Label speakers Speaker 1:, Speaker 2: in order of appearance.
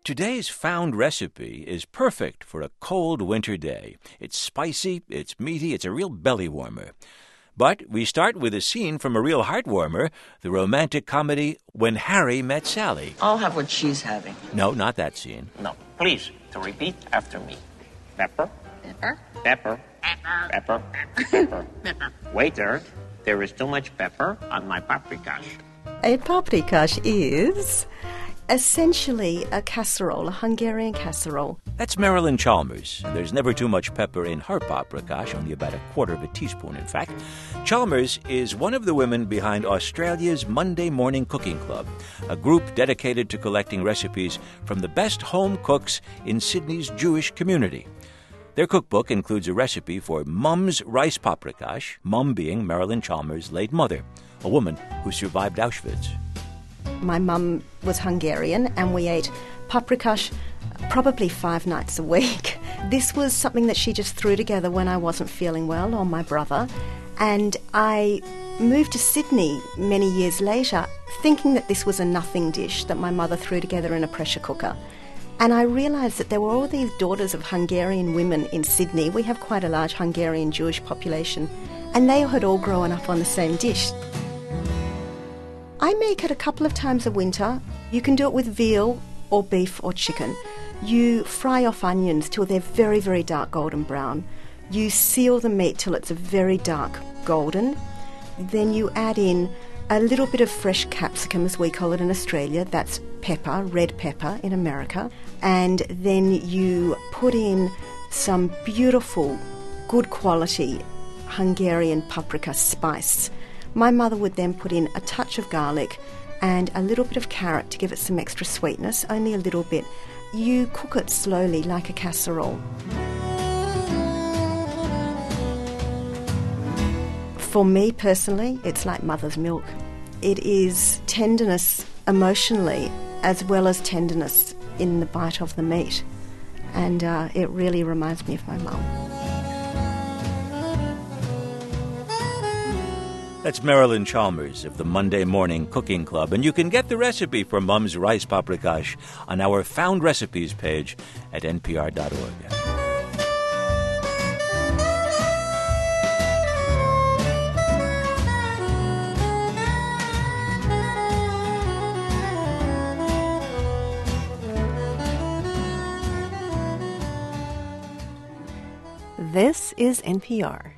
Speaker 1: Today's found recipe is perfect for a cold winter day. It's spicy, it's meaty, it's a real belly warmer. But we start with a scene from a real heartwarmer, the romantic comedy When Harry Met Sally.
Speaker 2: I'll have what she's having.
Speaker 1: No, not that scene.
Speaker 3: No, please, to repeat after me. Pepper.
Speaker 2: Pepper?
Speaker 3: Pepper. Pepper. Pepper.
Speaker 2: Pepper.
Speaker 3: Waiter, there is too much pepper on my paprikash.
Speaker 4: A paprikash is essentially a casserole, a Hungarian casserole.
Speaker 1: That's Marilyn Chalmers. There's never too much pepper in her paprikash, only about a quarter of a teaspoon, in fact. Chalmers is one of the women behind Australia's Monday Morning Cooking Club, a group dedicated to collecting recipes from the best home cooks in Sydney's Jewish community. Their cookbook includes a recipe for Mum's rice paprikash, Mum being Marilyn Chalmers' late mother, a woman who survived Auschwitz.
Speaker 4: My mum was Hungarian and we ate paprikash probably 5 nights a week. This was something that she just threw together when I wasn't feeling well, or my brother. And I moved to Sydney many years later thinking that this was a nothing dish that my mother threw together in a pressure cooker. And I realised that there were all these daughters of Hungarian women in Sydney. We have quite a large Hungarian Jewish population. And they had all grown up on the same dish. I make it a couple of times a winter. You can do it with veal or beef or chicken. You fry off onions till they're very, very dark golden brown. You seal the meat till it's a very dark golden. Then you add in a little bit of fresh capsicum, as we call it in Australia. That's pepper, red pepper in America. And then you put in some beautiful, good quality Hungarian paprika spice. My mother would then put in a touch of garlic and a little bit of carrot to give it some extra sweetness, only a little bit. You cook it slowly like a casserole. For me personally, it's like mother's milk. It is tenderness emotionally as well as tenderness in the bite of the meat. And it really reminds me of my mum.
Speaker 1: That's Marilyn Chalmers of the Monday Morning Cooking Club, and you can get the recipe for Mum's rice paprikash on our Found Recipes page at npr.org.
Speaker 5: This is NPR.